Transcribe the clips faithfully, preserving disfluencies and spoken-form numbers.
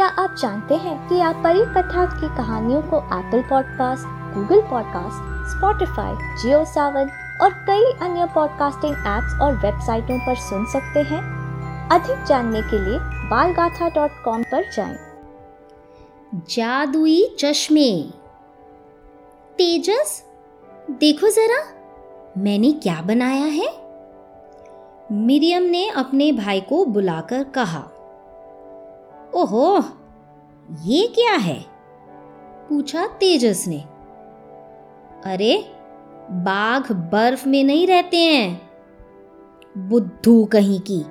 क्या आप जानते हैं कि आप परी कथा की कहानियों को Apple podcast, Google podcast, Spotify, Jio Saavn और कई अन्य पॉडकास्टिंग एप्स और वेबसाइटों पर सुन सकते हैं? अधिक जानने के लिए बाल गाथा डॉट कॉम पर जाएं। जादुई चश्मे। तेजस, देखो जरा मैंने क्या बनाया है। मिरियम ने अपने भाई को बुलाकर कहा। ओहो, ये क्या है? पूछा तेजस ने। अरे, बाघ बर्फ में नहीं रहते हैं, बुद्धू कहीं की।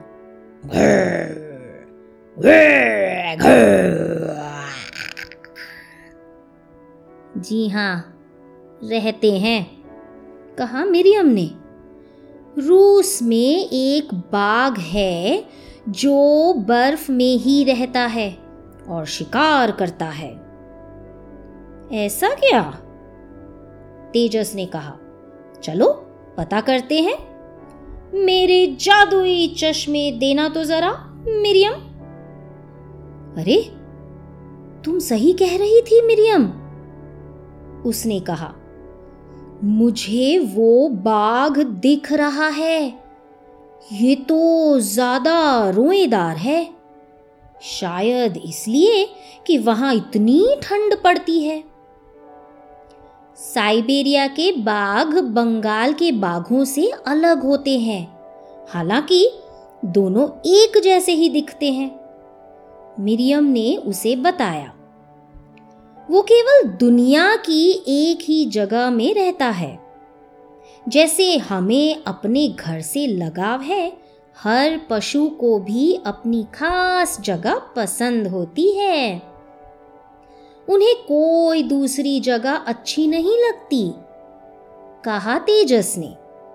जी हाँ, रहते हैं, कहा मिरियम ने। रूस में एक बाघ है जो बर्फ में ही रहता है और शिकार करता है। ऐसा क्या? तेजस ने कहा। चलो पता करते हैं। मेरे जादुई चश्मे देना तो जरा, मिरियम। अरे, तुम सही कह रही थी मिरियम, उसने कहा। मुझे वो बाघ दिख रहा है। ये तो ज्यादा रोएदार है, शायद इसलिए कि वहां इतनी ठंड पड़ती है। साइबेरिया के बाघ बंगाल के बाघों से अलग होते हैं, हालांकि दोनों एक जैसे ही दिखते हैं, मिरियम ने उसे बताया। वो केवल दुनिया की एक ही जगह में रहता है। जैसे हमें अपने घर से लगाव है, हर पशु को भी अपनी खास जगह पसंद होती है। उन्हें कोई दूसरी जगह अच्छी नहीं लगती, कहा तेजस ने।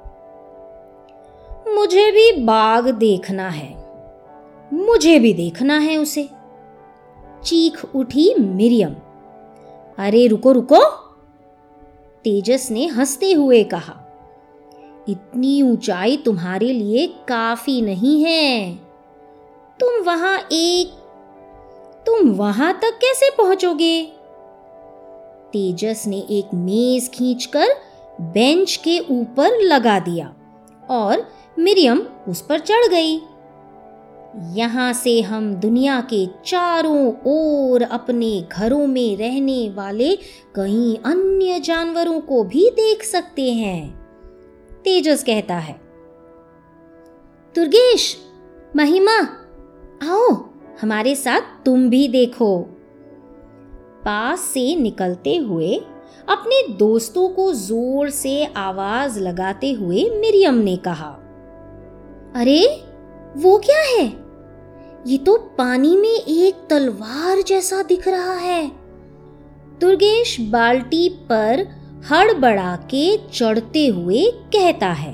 मुझे भी बाघ देखना है, मुझे भी देखना है उसे, चीख उठी मिरियम। अरे रुको रुको, तेजस ने हंसते हुए कहा। इतनी ऊंचाई तुम्हारे लिए काफी नहीं है। तुम वहां एक तुम वहां तक कैसे पहुंचोगे? तेजस ने एक मेज खींचकर बेंच के ऊपर लगा दिया और मिरियम उस पर चढ़ गई। यहां से हम दुनिया के चारों ओर अपने घरों में रहने वाले कई अन्य जानवरों को भी देख सकते हैं, तेजस कहता है। दुर्गेश, महिमा, आओ हमारे साथ तुम भी देखो। पास से निकलते हुए अपने दोस्तों को जोर से आवाज लगाते हुए मिरियम ने कहा। अरे, वो क्या है? ये तो पानी में एक तलवार जैसा दिख रहा है। दुर्गेश बाल्टी पर हड़बड़ा के चढ़ते हुए कहता है।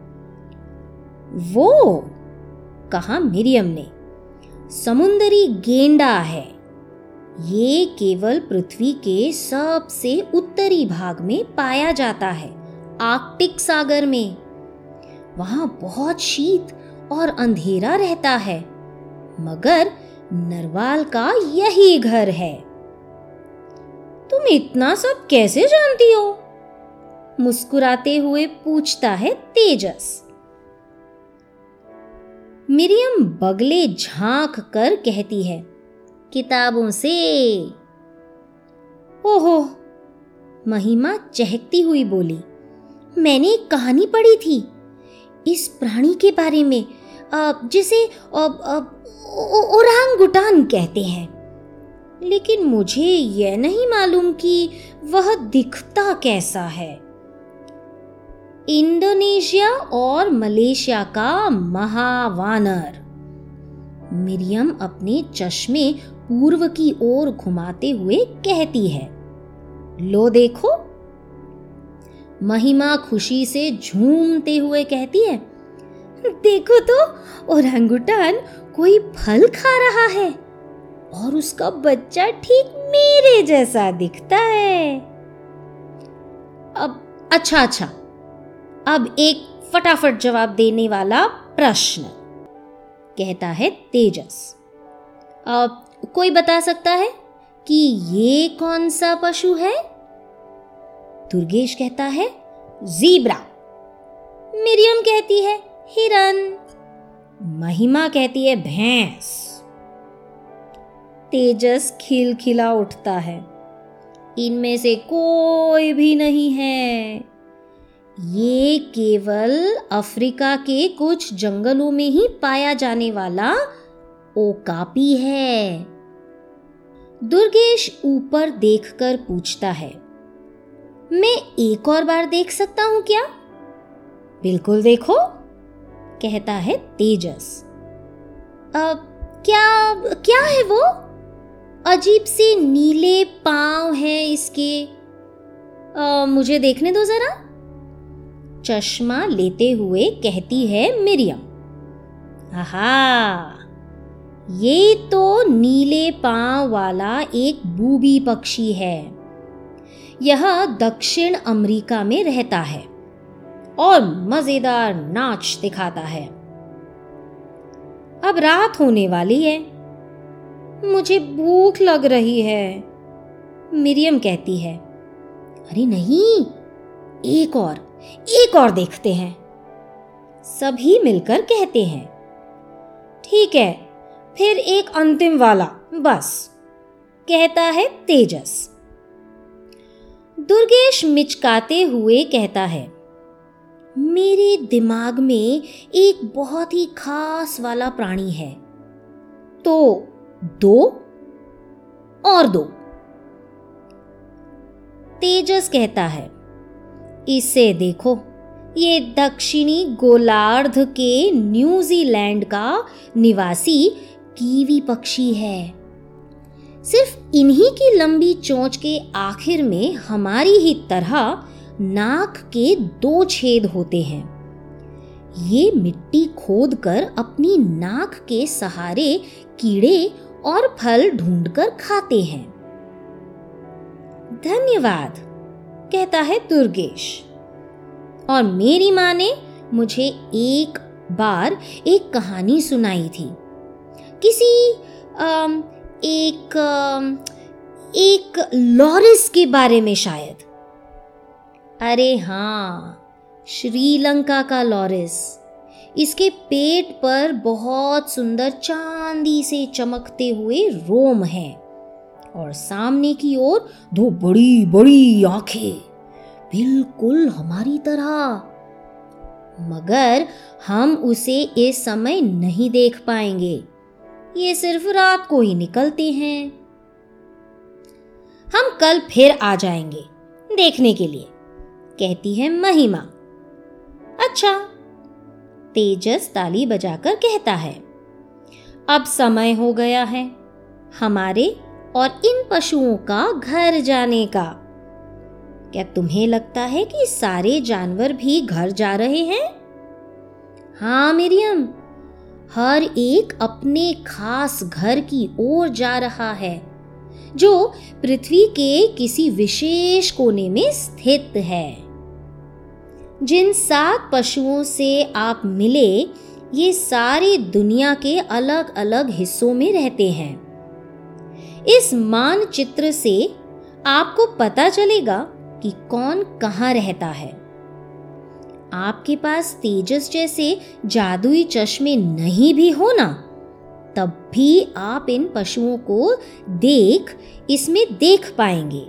वो, कहा मिरियम ने, समुंदरी गेंडा है। ये केवल पृथ्वी के सबसे उत्तरी भाग में पाया जाता है, आर्कटिक सागर में। वहां बहुत शीत और अंधेरा रहता है, मगर नरवाल का यही घर है। तुम इतना सब कैसे जानती हो? मुस्कुराते हुए पूछता है तेजस। मिरियम बगले झांक कर कहती है, किताबों से। ओहो, महिमा चहकती हुई बोली। मैंने एक कहानी पढ़ी थी इस प्राणी के बारे में, जिसे ओरांगुटान कहते हैं, लेकिन मुझे यह नहीं मालूम कि वह दिखता कैसा है। इंडोनेशिया और मलेशिया का महावानर। मिरियम अपने चश्मे पूर्व की ओर घुमाते हुए कहती है। लो देखो। महिमा खुशी से झूमते हुए कहती है, देखो तो, ओरांगुटान कोई फल खा रहा है और उसका बच्चा ठीक मेरे जैसा दिखता है। अब अच्छा अच्छा अब एक फटाफट जवाब देने वाला प्रश्न, कहता है तेजस। अब कोई बता सकता है कि ये कौन सा पशु है? दुर्गेश कहता है ज़ीब्रा। मिरियम कहती है हिरन। महिमा कहती है भैंस। तेजस खिलखिला उठता है। इनमें से कोई भी नहीं है। ये केवल अफ्रीका के कुछ जंगलों में ही पाया जाने वाला ओकापी है। दुर्गेश ऊपर देखकर पूछता है, मैं एक और बार देख सकता हूं क्या? बिल्कुल देखो, कहता है तेजस। अब क्या क्या है वो? अजीब से नीले पांव हैं इसके। आ, मुझे देखने दो जरा। चश्मा लेते हुए कहती है मिरियम। आहा, ये तो नीले पांव वाला एक बूबी पक्षी है। यह दक्षिण अमेरिका में रहता है और मजेदार नाच दिखाता है। अब रात होने वाली है, मुझे भूख लग रही है। मिरियम कहती है, अरे नहीं, एक और एक और देखते हैं। सभी मिलकर कहते हैं, ठीक है, फिर एक अंतिम वाला बस, कहता है तेजस। दुर्गेश मिचकाते हुए कहता है, मेरे दिमाग में एक बहुत ही खास वाला प्राणी है, तो दो और दो। तेजस कहता है, इसे देखो, ये दक्षिणी गोलार्ध के न्यूजीलैंड का निवासी कीवी पक्षी है। सिर्फ इन्हीं की लंबी चोंच के आखिर में हमारी ही तरह नाक के दो छेद होते हैं। ये मिट्टी खोदकर अपनी नाक के सहारे कीड़े और फल ढूंढकर खाते हैं। धन्यवाद, कहता है दुर्गेश। और मेरी माँ ने मुझे एक बार एक कहानी सुनाई थी, किसी आम, एक आम, एक लॉरिस के बारे में शायद। अरे हाँ, श्रीलंका का लॉरिस। इसके पेट पर बहुत सुंदर चांदी से चमकते हुए रोम हैं और सामने की ओर दो बड़ी बड़ी आंखें, बिल्कुल हमारी तरह। मगर हम उसे इस समय नहीं देख पाएंगे, ये सिर्फ रात को ही निकलते हैं। हम कल फिर आ जाएंगे देखने के लिए, कहती है महिमा। अच्छा, तेजस ताली बजाकर कहता है, अब समय हो गया है हमारे और इन पशुओं का घर जाने का। क्या तुम्हें लगता है कि सारे जानवर भी घर जा रहे हैं? हाँ मिरियम, हर एक अपने खास घर की ओर जा रहा है, जो पृथ्वी के किसी विशेष कोने में स्थित है। जिन सात पशुओं से आप मिले, ये सारे दुनिया के अलग अलग हिस्सों में रहते हैं। इस मानचित्र से आपको पता चलेगा कि कौन कहाँ रहता है। आपके पास तेजस जैसे जादुई चश्मे नहीं भी हो ना, तब भी आप इन पशुओं को देख इसमें देख पाएंगे।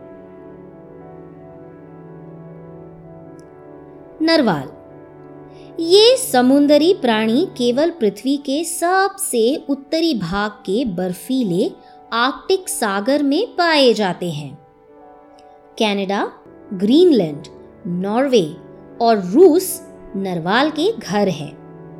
नरवाल, ये समुद्री प्राणी केवल पृथ्वी के सबसे उत्तरी भाग के बर्फीले आर्कटिक सागर में पाए जाते हैं। कनाडा, ग्रीनलैंड, नॉर्वे और रूस नरवाल के घर हैं।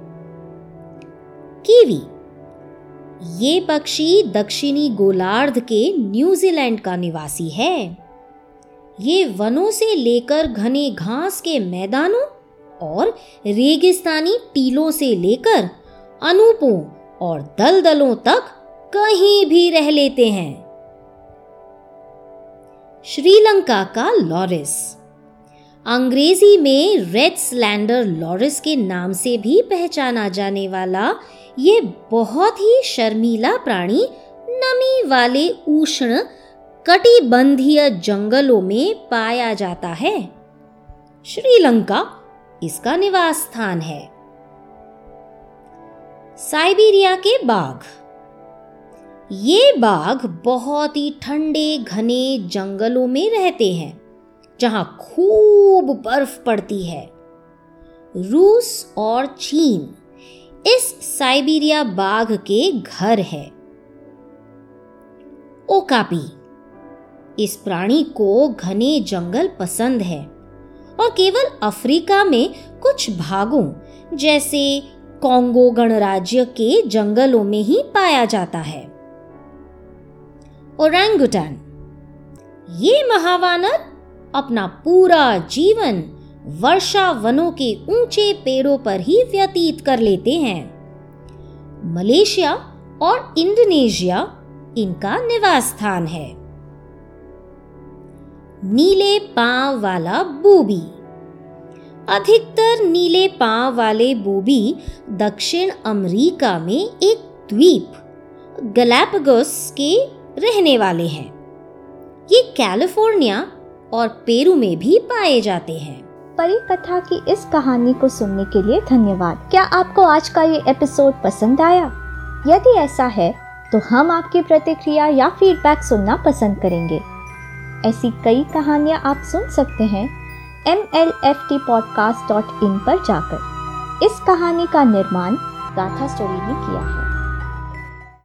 कीवी, ये पक्षी दक्षिणी गोलार्ध के न्यूजीलैंड का निवासी है। ये वनों से लेकर घने घास के मैदानों और रेगिस्तानी टीलों से लेकर अनूपों और दलदलों तक कहीं भी रह लेते हैं। श्रीलंका का लॉरिस, अंग्रेजी में रेड स्लैंडर लॉरिस के नाम से भी पहचाना जाने वाला ये बहुत ही शर्मीला प्राणी नमी वाले उष्ण कटिबंधीय जंगलों में पाया जाता है। श्रीलंका इसका निवास स्थान है। साइबेरिया के बाघ। ये बाघ बहुत ही ठंडे घने जंगलों में रहते हैं जहां खूब बर्फ पड़ती है। रूस और चीन इस साइबेरिया बाघ के घर है। ओकापी। इस प्राणी को घने जंगल पसंद है और केवल अफ्रीका में कुछ भागों जैसे कॉन्गो गणराज्य के जंगलों में ही पाया जाता है। ओरंगुटान। ये महावानर अपना पूरा जीवन वर्षा वनों के ऊंचे पेड़ों पर ही व्यतीत कर लेते हैं। मलेशिया और इंडोनेशिया इनका निवास स्थान है। नीले पांव वाला बूबी। अधिकतर नीले पांव वाले बूबी दक्षिण अमेरिका में एक द्वीप गैलापागोस के रहने वाले हैं। ये कैलिफोर्निया और पेरू में भी पाए जाते हैं। परी कथा की इस कहानी को सुनने के लिए धन्यवाद। क्या आपको आज का ये एपिसोड पसंद आया? यदि ऐसा है तो हम आपकी प्रतिक्रिया या फीडबैक सुनना पसंद करेंगे। ऐसी कई कहानियाँ आप सुन सकते हैं M L F T podcast dot in पर जाकर। इस कहानी का निर्माण गाथा स्टोरी ने किया है।